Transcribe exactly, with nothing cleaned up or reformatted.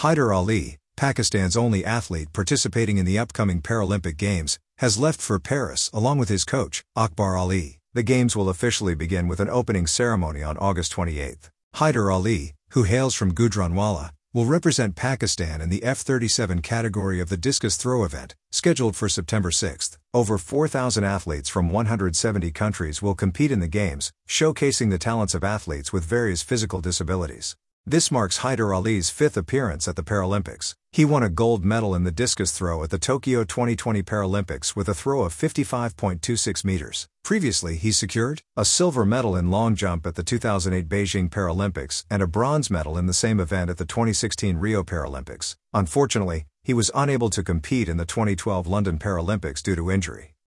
Hyder Ali, Pakistan's only athlete participating in the upcoming Paralympic Games, has left for Paris along with his coach, Akbar Ali. The Games will officially begin with an opening ceremony on August twenty-eighth. Hyder Ali, who hails from Gujranwala, will represent Pakistan in the F thirty-seven category of the discus throw event, scheduled for September sixth. Over four thousand athletes from one hundred seventy countries will compete in the Games, showcasing the talents of athletes with various physical disabilities. This marks Hyder Ali's fifth appearance at the Paralympics. He won a gold medal in the discus throw at the Tokyo twenty twenty Paralympics with a throw of fifty-five point two six meters. Previously, he secured a silver medal in long jump at the two thousand eight Beijing Paralympics and a bronze medal in the same event at the twenty sixteen Rio Paralympics. Unfortunately, he was unable to compete in the twenty twelve London Paralympics due to injury.